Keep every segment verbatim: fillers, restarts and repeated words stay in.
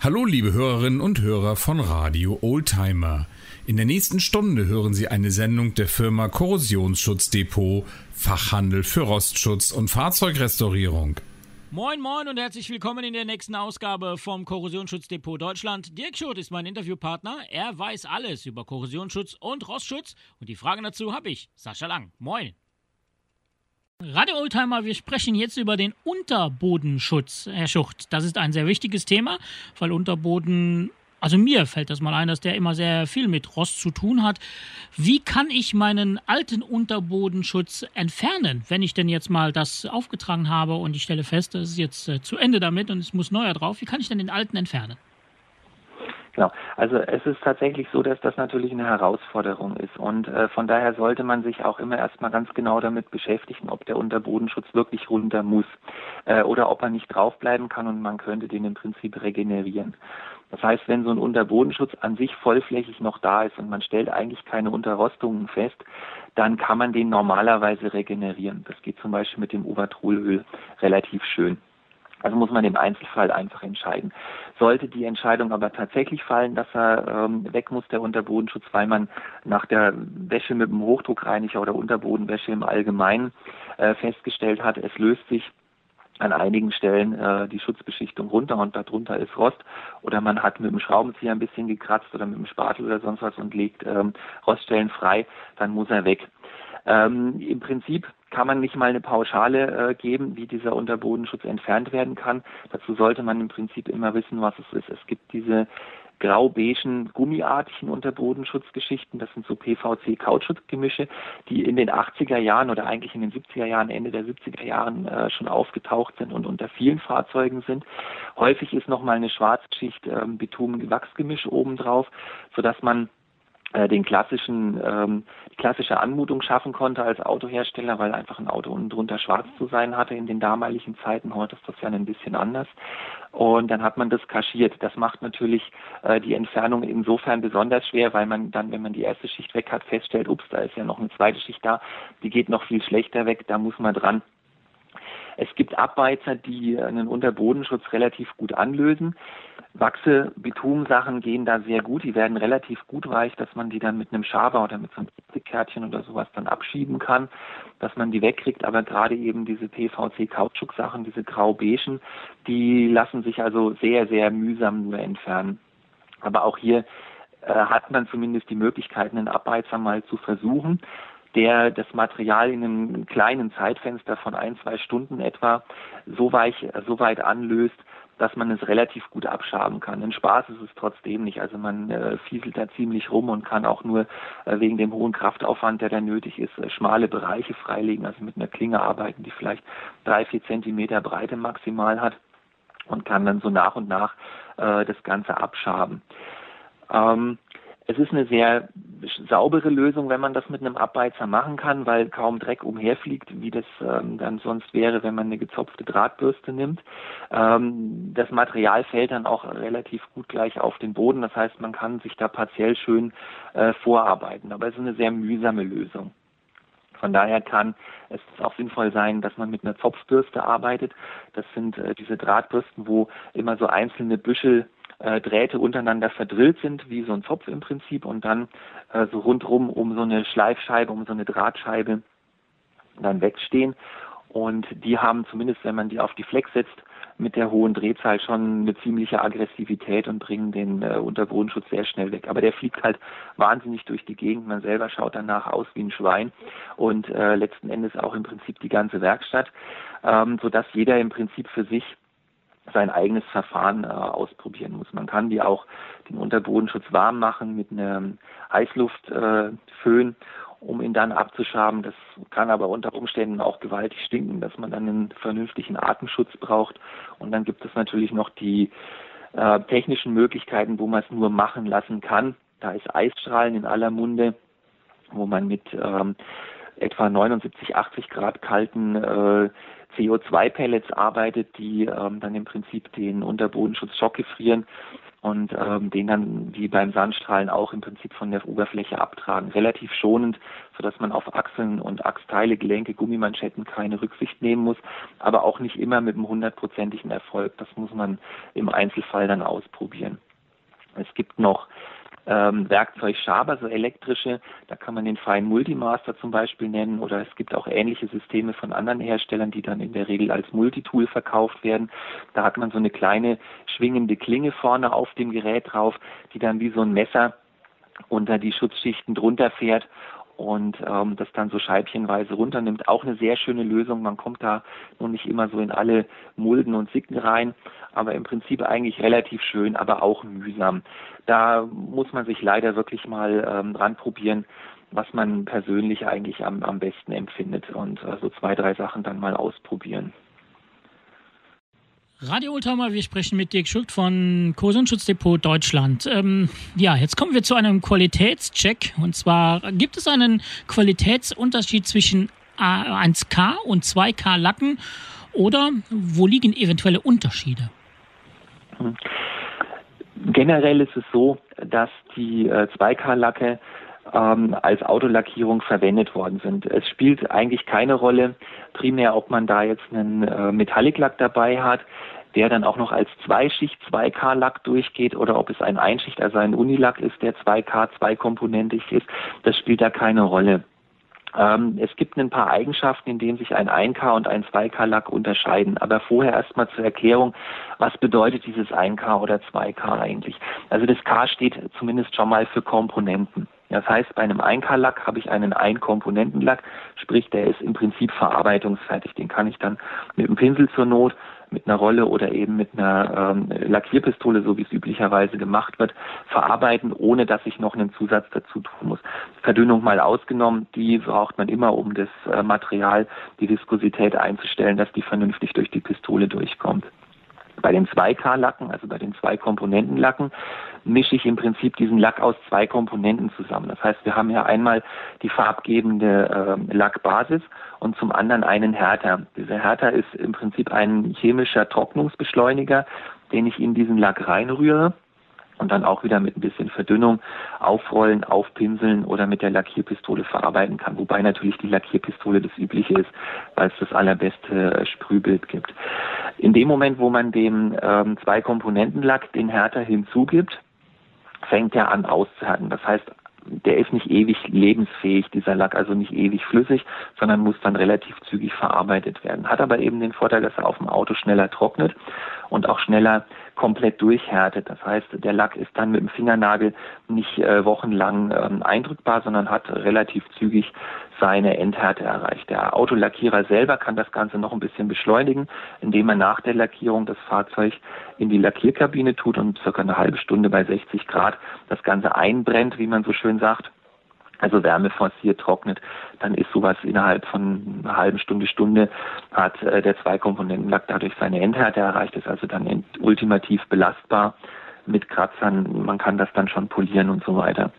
Hallo liebe Hörerinnen und Hörer von Radio Oldtimer. In der nächsten Stunde hören Sie eine Sendung der Firma Korrosionsschutzdepot, Fachhandel für Rostschutz und Fahrzeugrestaurierung. Moin moin und herzlich willkommen in der nächsten Ausgabe vom Korrosionsschutzdepot Deutschland. Dirk Schurt ist mein Interviewpartner. Er weiß alles über Korrosionsschutz und Rostschutz und die Fragen dazu habe ich, Sascha Lang. Moin. Radio Oldtimer, wir sprechen jetzt über den Unterbodenschutz, Herr Schucht. Das ist ein sehr wichtiges Thema, weil Unterboden, also mir fällt das mal ein, dass der immer sehr viel mit Rost zu tun hat. Wie kann ich meinen alten Unterbodenschutz entfernen, wenn ich denn jetzt mal das aufgetragen habe und ich stelle fest, das ist jetzt äh, zu Ende damit und es muss neuer drauf. Wie kann ich denn den alten entfernen? Genau, also es ist tatsächlich so, dass das natürlich eine Herausforderung ist und äh, von daher sollte man sich auch immer erstmal ganz genau damit beschäftigen, ob der Unterbodenschutz wirklich runter muss äh, oder ob er nicht draufbleiben kann und man könnte den im Prinzip regenerieren. Das heißt, wenn so ein Unterbodenschutz an sich vollflächig noch da ist und man stellt eigentlich keine Unterrostungen fest, dann kann man den normalerweise regenerieren. Das geht zum Beispiel mit dem Obertrolöl relativ schön. Also muss man im Einzelfall einfach entscheiden. Sollte die Entscheidung aber tatsächlich fallen, dass er ähm, weg muss, der Unterbodenschutz, weil man nach der Wäsche mit dem Hochdruckreiniger oder Unterbodenwäsche im Allgemeinen äh, festgestellt hat, es löst sich an einigen Stellen äh, die Schutzbeschichtung runter und darunter ist Rost, oder man hat mit dem Schraubenzieher ein bisschen gekratzt oder mit dem Spatel oder sonst was und legt ähm, Roststellen frei, dann muss er weg. Ähm, Im Prinzip kann man nicht mal eine Pauschale äh, geben, wie dieser Unterbodenschutz entfernt werden kann. Dazu sollte man im Prinzip immer wissen, was es ist. Es gibt diese grau-beigen, gummiartigen Unterbodenschutzgeschichten. Das sind so P V C-Kautschuk-Gemische, die in den achtziger Jahren oder eigentlich in den siebziger Jahren, Ende der siebziger Jahren äh, schon aufgetaucht sind und unter vielen Fahrzeugen sind. Häufig ist nochmal eine Schwarzschicht äh, Bitumen-Wachsgemisch obendrauf, sodass man den klassischen, ähm, die klassische Anmutung schaffen konnte als Autohersteller, weil einfach ein Auto unten drunter schwarz zu sein hatte in den damaligen Zeiten. Heute ist das ja ein bisschen anders. Und dann hat man das kaschiert. Das macht natürlich äh, die Entfernung insofern besonders schwer, weil man dann, wenn man die erste Schicht weg hat, feststellt, ups, da ist ja noch eine zweite Schicht da, die geht noch viel schlechter weg, da muss man dran. Es gibt Abbeizer, die einen Unterbodenschutz relativ gut anlösen. Wachse, Bitumensachen gehen da sehr gut. Die werden relativ gut weich, dass man die dann mit einem Schaber oder mit so einem Plastikkärtchen oder sowas dann abschieben kann, dass man die wegkriegt. Aber gerade eben diese P V C-Kautschuk-Sachen, diese grau-beigen, die lassen sich also sehr, sehr mühsam nur entfernen. Aber auch hier äh, hat man zumindest die Möglichkeit, einen Abbeizer mal zu versuchen, der das Material in einem kleinen Zeitfenster von ein, zwei Stunden etwa so weich, so weit anlöst, dass man es relativ gut abschaben kann. Ein Spaß ist es trotzdem nicht. Also man äh, fieselt da ziemlich rum und kann auch nur äh, wegen dem hohen Kraftaufwand, der da nötig ist, äh, schmale Bereiche freilegen, also mit einer Klinge arbeiten, die vielleicht drei, vier Zentimeter Breite maximal hat und kann dann so nach und nach äh, das Ganze abschaben. Ähm, Es ist eine sehr saubere Lösung, wenn man das mit einem Abbeizer machen kann, weil kaum Dreck umherfliegt, wie das ähm, dann sonst wäre, wenn man eine gezopfte Drahtbürste nimmt. Ähm, das Material fällt dann auch relativ gut gleich auf den Boden. Das heißt, man kann sich da partiell schön äh, vorarbeiten. Aber es ist eine sehr mühsame Lösung. Von daher kann es auch sinnvoll sein, dass man mit einer Zopfbürste arbeitet. Das sind äh, diese Drahtbürsten, wo immer so einzelne Büschel Äh, Drähte untereinander verdrillt sind, wie so ein Zopf im Prinzip, und dann äh, so rundrum um so eine Schleifscheibe, um so eine Drahtscheibe dann wegstehen. Und die haben zumindest, wenn man die auf die Flex setzt, mit der hohen Drehzahl schon eine ziemliche Aggressivität und bringen den äh, Unterbodenschutz sehr schnell weg. Aber der fliegt halt wahnsinnig durch die Gegend. Man selber schaut danach aus wie ein Schwein und äh, letzten Endes auch im Prinzip die ganze Werkstatt, ähm, sodass jeder im Prinzip für sich sein eigenes Verfahren äh, ausprobieren muss. Man kann die auch den Unterbodenschutz warm machen mit einem Heißluftföhn, äh, um ihn dann abzuschaben. Das kann aber unter Umständen auch gewaltig stinken, dass man dann einen vernünftigen Atemschutz braucht. Und dann gibt es natürlich noch die äh, technischen Möglichkeiten, wo man es nur machen lassen kann. Da ist Eisstrahlen in aller Munde, wo man mit ähm, etwa neunundsiebzig, achtzig Grad kalten äh, C O zwei Pellets arbeitet, die ähm, dann im Prinzip den Unterbodenschutz schockgefrieren und ähm, den dann wie beim Sandstrahlen auch im Prinzip von der Oberfläche abtragen. Relativ schonend, sodass man auf Achseln und Achsteile, Gelenke, Gummimanschetten keine Rücksicht nehmen muss, aber auch nicht immer mit einem hundertprozentigen Erfolg. Das muss man im Einzelfall dann ausprobieren. Es gibt noch ähm, Werkzeugschaber, so elektrische, da kann man den Fine Multimaster zum Beispiel nennen, oder es gibt auch ähnliche Systeme von anderen Herstellern, die dann in der Regel als Multitool verkauft werden. Da hat man so eine kleine schwingende Klinge vorne auf dem Gerät drauf, die dann wie so ein Messer unter die Schutzschichten drunter fährt und ähm, das dann so scheibchenweise runternimmt. Auch eine sehr schöne Lösung. Man kommt da noch nicht immer so in alle Mulden und Sicken rein, aber im Prinzip eigentlich relativ schön, aber auch mühsam. Da muss man sich leider wirklich mal ähm, dran probieren, was man persönlich eigentlich am, am besten empfindet und äh, so zwei, drei Sachen dann mal ausprobieren. Radio Oldtimer, wir sprechen mit Dirk Schult von Korrosionsschutzdepot Deutschland. Ähm, ja, jetzt kommen wir zu einem Qualitätscheck. Und zwar gibt es einen Qualitätsunterschied zwischen eins K und zwei K Lacken oder wo liegen eventuelle Unterschiede? Generell ist es so, dass die äh, zwei K Lacke ähm, als Autolackierung verwendet worden sind. Es spielt eigentlich keine Rolle, primär ob man da jetzt einen äh, Metallic-Lack dabei hat, der dann auch noch als Zweischicht zwei K Lack durchgeht, oder ob es ein Einschicht, also ein Unilack ist, der zwei K zweikomponentig ist. Das spielt da keine Rolle. Ähm, es gibt ein paar Eigenschaften, in denen sich ein ein K und ein zwei K Lack unterscheiden. Aber vorher erstmal zur Erklärung, was bedeutet dieses ein K oder zwei K eigentlich? Also das K steht zumindest schon mal für Komponenten. Das heißt, bei einem ein K Lack habe ich einen Ein-Komponenten-Lack, sprich, der ist im Prinzip verarbeitungsfertig. Den kann ich dann mit einem Pinsel zur Not, mit einer Rolle oder eben mit einer ähm, Lackierpistole, so wie es üblicherweise gemacht wird, verarbeiten, ohne dass ich noch einen Zusatz dazu tun muss. Verdünnung mal ausgenommen, die braucht man immer, um das äh, Material, die Viskosität einzustellen, dass die vernünftig durch die Pistole durchkommt. Bei den zwei K Lacken, also bei den Zwei-Komponenten-Lacken, mische ich im Prinzip diesen Lack aus zwei Komponenten zusammen. Das heißt, wir haben ja einmal die farbgebende äh, Lackbasis und zum anderen einen Härter. Dieser Härter ist im Prinzip ein chemischer Trocknungsbeschleuniger, den ich in diesen Lack reinrühre und dann auch wieder mit ein bisschen Verdünnung aufrollen, aufpinseln oder mit der Lackierpistole verarbeiten kann. Wobei natürlich die Lackierpistole das Übliche ist, weil es das allerbeste Sprühbild gibt. In dem Moment, wo man dem ähm, Zwei-Komponenten-Lack den Härter hinzugibt, fängt er an auszuhärten. Das heißt, der ist nicht ewig lebensfähig, dieser Lack, also nicht ewig flüssig, sondern muss dann relativ zügig verarbeitet werden. Hat aber eben den Vorteil, dass er auf dem Auto schneller trocknet und auch schneller komplett durchhärtet. Das heißt, der Lack ist dann mit dem Fingernagel nicht äh, wochenlang ähm, eindrückbar, sondern hat relativ zügig seine Endhärte erreicht. Der Autolackierer selber kann das Ganze noch ein bisschen beschleunigen, indem er nach der Lackierung das Fahrzeug in die Lackierkabine tut und circa eine halbe Stunde bei sechzig Grad das Ganze einbrennt, wie man so schön sagt. Also Wärme forciert, trocknet, dann ist sowas innerhalb von einer halben Stunde, Stunde hat äh, der Zwei-Komponenten-Lack dadurch seine Endhärte erreicht, ist also dann ultimativ belastbar mit Kratzern, man kann das dann schon polieren und so weiter.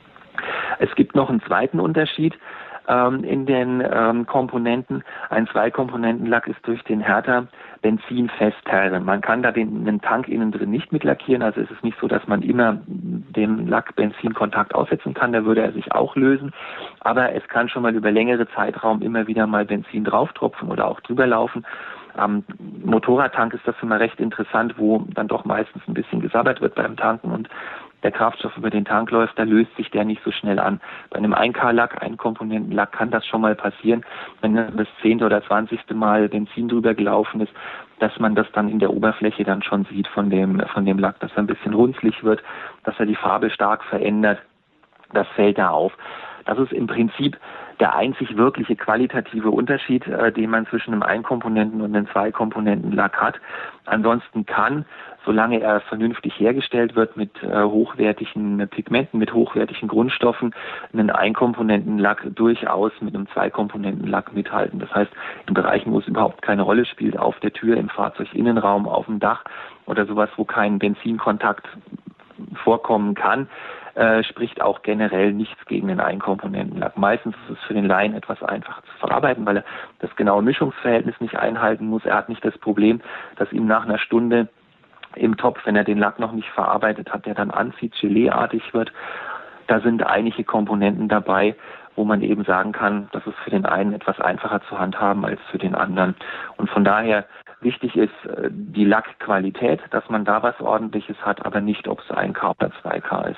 Es gibt noch einen zweiten Unterschied ähm, in den ähm, Komponenten. Ein Zwei-Komponenten-Lack ist durch den Härter Benzin festteile. Man kann da den, den Tank innen drin nicht mit lackieren, also es ist nicht so, dass man immer dem Lack Benzinkontakt aussetzen kann, da würde er sich auch lösen, aber es kann schon mal über längere Zeitraum immer wieder mal Benzin drauftropfen oder auch drüber laufen. Am Motorradtank ist das immer recht interessant, wo dann doch meistens ein bisschen gesabbert wird beim Tanken und der Kraftstoff über den Tank läuft, da löst sich der nicht so schnell an. Bei einem ein K Lack, Ein-Komponenten-Lack, kann das schon mal passieren, wenn das zehnte oder zwanzigste Mal Benzin drüber gelaufen ist, dass man das dann in der Oberfläche dann schon sieht von dem, von dem Lack, dass er ein bisschen runzlig wird, dass er die Farbe stark verändert. Das fällt da auf. Das ist im Prinzip der einzig wirkliche qualitative Unterschied, äh, den man zwischen einem Ein-Komponenten- und einem Zwei-Komponenten-Lack hat. Ansonsten kann, solange er vernünftig hergestellt wird mit äh, hochwertigen Pigmenten, mit hochwertigen Grundstoffen, einen Ein-Komponenten-Lack durchaus mit einem Zwei-Komponenten-Lack mithalten. Das heißt, in Bereichen, wo es überhaupt keine Rolle spielt, auf der Tür, im Fahrzeuginnenraum, auf dem Dach oder sowas, wo kein Benzinkontakt vorkommen kann, äh, spricht auch generell nichts gegen den Ein-Komponenten-Lack. Meistens ist es für den Laien etwas einfacher zu verarbeiten, weil er das genaue Mischungsverhältnis nicht einhalten muss. Er hat nicht das Problem, dass ihm nach einer Stunde im Topf, wenn er den Lack noch nicht verarbeitet hat, der dann anzieht, geleeartig wird. Da sind einige Komponenten dabei, wo man eben sagen kann, das ist für den einen etwas einfacher zu handhaben als für den anderen. Und von daher wichtig ist die Lackqualität, dass man da was Ordentliches hat, aber nicht, ob es ein K oder zwei K ist.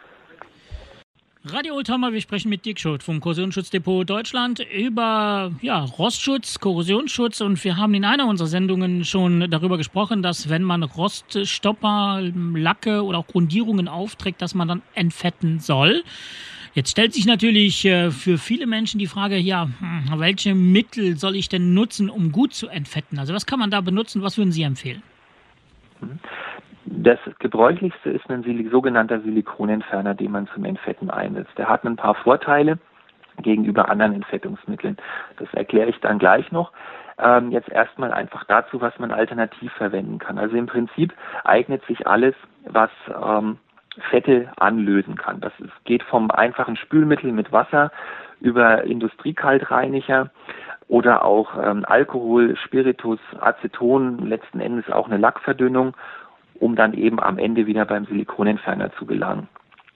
Radio Oldtimer, wir sprechen mit Dirk Schult vom Korrosionsschutzdepot Deutschland über ja, Rostschutz, Korrosionsschutz, und wir haben in einer unserer Sendungen schon darüber gesprochen, dass wenn man Roststopper, Lacke oder auch Grundierungen aufträgt, dass man dann entfetten soll. Jetzt stellt sich natürlich äh, für viele Menschen die Frage, ja, hm, welche Mittel soll ich denn nutzen, um gut zu entfetten? Also was kann man da benutzen? Was würden Sie empfehlen? Das gebräuchlichste ist ein Sil- sogenannter Silikonentferner, den man zum Entfetten einsetzt. Der hat ein paar Vorteile gegenüber anderen Entfettungsmitteln. Das erkläre ich dann gleich noch. Ähm, jetzt erstmal einfach dazu, was man alternativ verwenden kann. Also im Prinzip eignet sich alles, was ähm, Fette anlösen kann. Das ist, geht vom einfachen Spülmittel mit Wasser über Industriekaltreiniger oder auch ähm, Alkohol, Spiritus, Aceton, letzten Endes auch eine Lackverdünnung, um dann eben am Ende wieder beim Silikonentferner zu gelangen.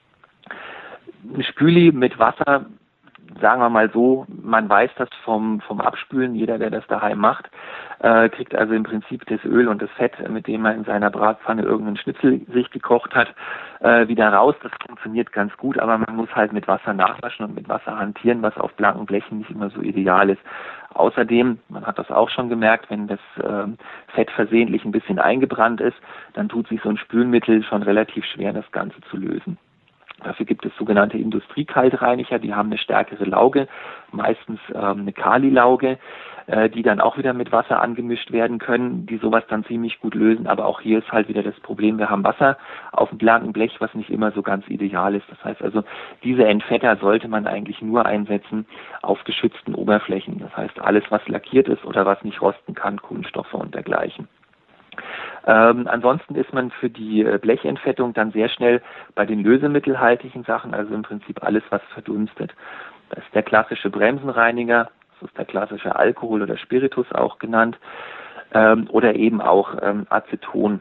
Ein Spüli mit Wasser, sagen wir mal so, man weiß das vom, vom Abspülen, jeder, der das daheim macht, äh, kriegt also im Prinzip das Öl und das Fett, mit dem er in seiner Bratpfanne irgendeinen Schnitzel sich gekocht hat, äh, wieder raus. Das funktioniert ganz gut, aber man muss halt mit Wasser nachwaschen und mit Wasser hantieren, was auf blanken Blechen nicht immer so ideal ist. Außerdem, man hat das auch schon gemerkt, wenn das äh, Fett versehentlich ein bisschen eingebrannt ist, dann tut sich so ein Spülmittel schon relativ schwer, das Ganze zu lösen. Dafür gibt es sogenannte Industriekaltreiniger, die haben eine stärkere Lauge, meistens ähm, eine Kali-Lauge, äh, die dann auch wieder mit Wasser angemischt werden können, die sowas dann ziemlich gut lösen. Aber auch hier ist halt wieder das Problem, wir haben Wasser auf dem blanken Blech, was nicht immer so ganz ideal ist. Das heißt also, diese Entfetter sollte man eigentlich nur einsetzen auf geschützten Oberflächen. Das heißt, alles, was lackiert ist oder was nicht rosten kann, Kunststoffe und dergleichen. Ähm, ansonsten ist man für die Blechentfettung dann sehr schnell bei den lösemittelhaltigen Sachen, also im Prinzip alles, was verdunstet. Das ist der klassische Bremsenreiniger, das ist der klassische Alkohol oder Spiritus auch genannt, ähm, oder eben auch ähm, Aceton.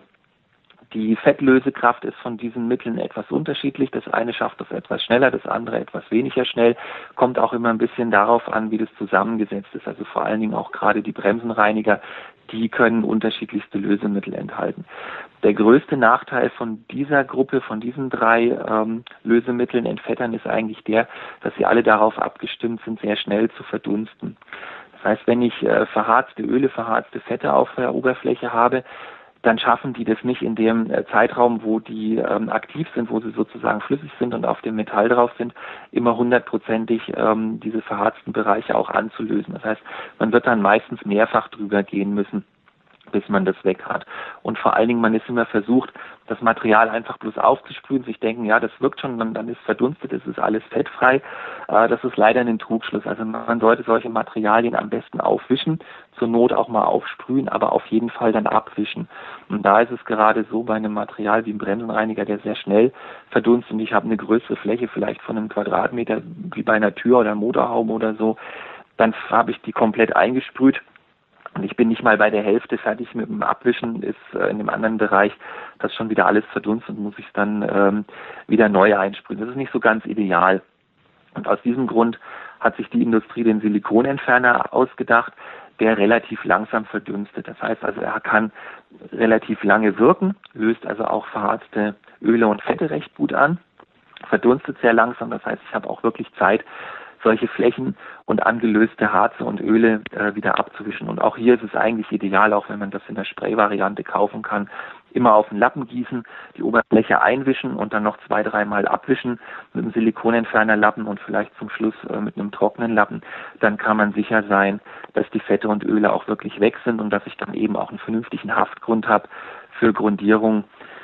Die Fettlösekraft ist von diesen Mitteln etwas unterschiedlich. Das eine schafft das etwas schneller, das andere etwas weniger schnell. Kommt auch immer ein bisschen darauf an, wie das zusammengesetzt ist. Also vor allen Dingen auch gerade die Bremsenreiniger, die können unterschiedlichste Lösemittel enthalten. Der größte Nachteil von dieser Gruppe, von diesen drei ähm, Lösemitteln, Entfettern, ist eigentlich der, dass sie alle darauf abgestimmt sind, sehr schnell zu verdunsten. Das heißt, wenn ich äh, verharzte Öle, verharzte Fette auf der Oberfläche habe, dann schaffen die das nicht in dem äh, Zeitraum, wo die ähm, aktiv sind, wo sie sozusagen flüssig sind und auf dem Metall drauf sind, immer hundertprozentig ähm, diese verharzten Bereiche auch anzulösen. Das heißt, man wird dann meistens mehrfach drüber gehen müssen, bis man das weg hat. Und vor allen Dingen, man ist immer versucht, das Material einfach bloß aufzusprühen, sich denken, ja, das wirkt schon, dann, dann ist verdunstet, es ist alles fettfrei. Äh, das ist leider ein Trugschluss. Also man sollte solche Materialien am besten aufwischen, zur Not auch mal aufsprühen, aber auf jeden Fall dann abwischen. Und da ist es gerade so bei einem Material wie einem Bremsenreiniger, der sehr schnell verdunstet, und ich habe eine größere Fläche, vielleicht von einem Quadratmeter, wie bei einer Tür oder Motorhaube oder so, dann habe ich die komplett eingesprüht. Und ich bin nicht mal bei der Hälfte fertig mit dem Abwischen, ist äh, in dem anderen Bereich das schon wieder alles verdunstet und muss ich es dann ähm, wieder neu einsprühen. Das ist nicht so ganz ideal. Und aus diesem Grund hat sich die Industrie den Silikonentferner ausgedacht, der relativ langsam verdunstet. Das heißt also, er kann relativ lange wirken, löst also auch verharzte Öle und Fette recht gut an, verdunstet sehr langsam. Das heißt, ich habe auch wirklich Zeit, solche Flächen und angelöste Harze und Öle äh, wieder abzuwischen. Und auch hier ist es eigentlich ideal, auch wenn man das in der Spray-Variante kaufen kann, immer auf den Lappen gießen, die Oberfläche einwischen und dann noch zwei, dreimal abwischen mit einem Silikonentfernerlappen und vielleicht zum Schluss äh, mit einem trockenen Lappen. Dann kann man sicher sein, dass die Fette und Öle auch wirklich weg sind und dass ich dann eben auch einen vernünftigen Haftgrund habe für Grundierung,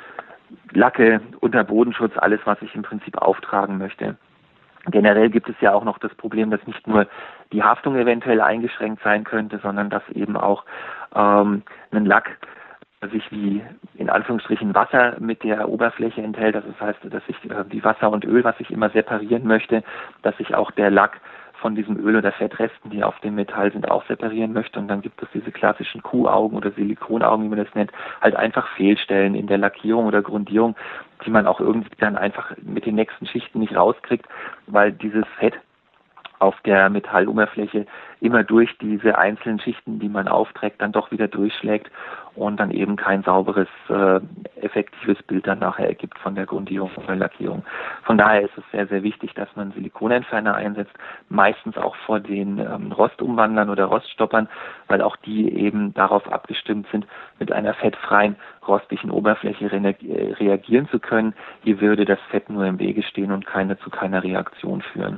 Lacke, Unterbodenschutz, alles, was ich im Prinzip auftragen möchte. Generell gibt es ja auch noch das Problem, dass nicht nur die Haftung eventuell eingeschränkt sein könnte, sondern dass eben auch ähm, ein Lack sich wie in Anführungsstrichen Wasser mit der Oberfläche enthält. Das heißt, dass ich äh, die Wasser und Öl, was ich immer separieren möchte, dass sich auch der Lack von diesem Öl oder Fettresten, die auf dem Metall sind, auch separieren möchte. Und dann gibt es diese klassischen Kuhaugen oder Silikonaugen, wie man das nennt, halt einfach Fehlstellen in der Lackierung oder Grundierung, die man auch irgendwie dann einfach mit den nächsten Schichten nicht rauskriegt, weil dieses Fett auf der Metalloberfläche immer durch diese einzelnen Schichten, die man aufträgt, dann doch wieder durchschlägt und dann eben kein sauberes, äh, effektives Bild dann nachher ergibt von der Grundierung oder Lackierung. Von daher ist es sehr, sehr wichtig, dass man Silikonentferner einsetzt, meistens auch vor den ähm, Rostumwandlern oder Roststoppern, weil auch die eben darauf abgestimmt sind, mit einer fettfreien, rostigen Oberfläche re- reagieren zu können. Hier würde das Fett nur im Wege stehen und keine zu keiner Reaktion führen.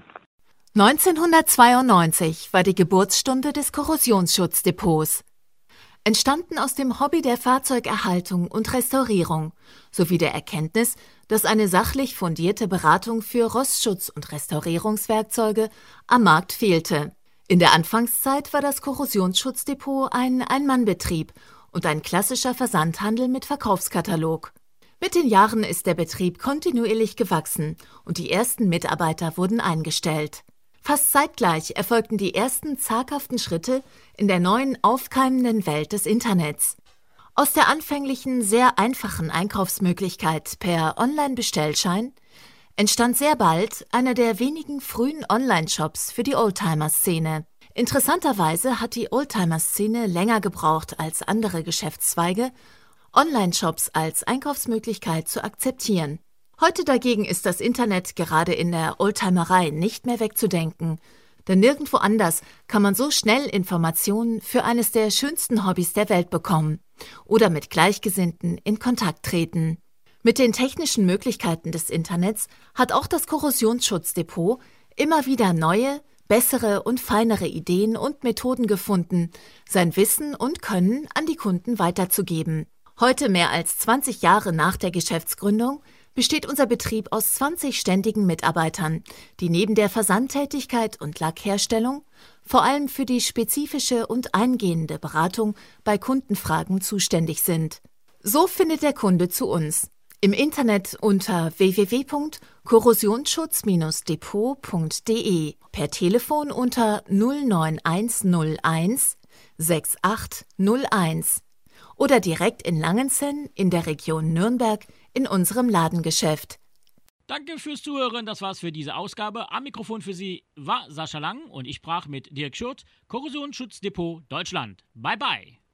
neunzehnhundertzweiundneunzig war die Geburtsstunde des Korrosionsschutzdepots. Entstanden aus dem Hobby der Fahrzeugerhaltung und Restaurierung sowie der Erkenntnis, dass eine sachlich fundierte Beratung für Rostschutz und Restaurierungswerkzeuge am Markt fehlte. In der Anfangszeit war das Korrosionsschutzdepot ein Ein-Mann-Betrieb und ein klassischer Versandhandel mit Verkaufskatalog. Mit den Jahren ist der Betrieb kontinuierlich gewachsen und die ersten Mitarbeiter wurden eingestellt. Fast zeitgleich erfolgten die ersten zaghaften Schritte in der neuen aufkeimenden Welt des Internets. Aus der anfänglichen, sehr einfachen Einkaufsmöglichkeit per Online-Bestellschein entstand sehr bald einer der wenigen frühen Online-Shops für die Oldtimer-Szene. Interessanterweise hat die Oldtimer-Szene länger gebraucht als andere Geschäftszweige, Online-Shops als Einkaufsmöglichkeit zu akzeptieren. Heute dagegen ist das Internet gerade in der Oldtimerei nicht mehr wegzudenken, denn nirgendwo anders kann man so schnell Informationen für eines der schönsten Hobbys der Welt bekommen oder mit Gleichgesinnten in Kontakt treten. Mit den technischen Möglichkeiten des Internets hat auch das Korrosionsschutzdepot immer wieder neue, bessere und feinere Ideen und Methoden gefunden, sein Wissen und Können an die Kunden weiterzugeben. Heute, mehr als zwanzig Jahre nach der Geschäftsgründung, besteht unser Betrieb aus zwanzig ständigen Mitarbeitern, die neben der Versandtätigkeit und Lackherstellung vor allem für die spezifische und eingehende Beratung bei Kundenfragen zuständig sind. So findet der Kunde zu uns im Internet unter w w w punkt korrosionsschutz depot punkt d e, per Telefon unter null neun eins null eins sechs acht null eins oder direkt in Langenzenn in der Region Nürnberg in unserem Ladengeschäft. Danke fürs Zuhören, das war's für diese Ausgabe. Am Mikrofon für Sie war Sascha Lang und ich sprach mit Dirk Schurth, Korrosionsschutzdepot Deutschland. Bye bye.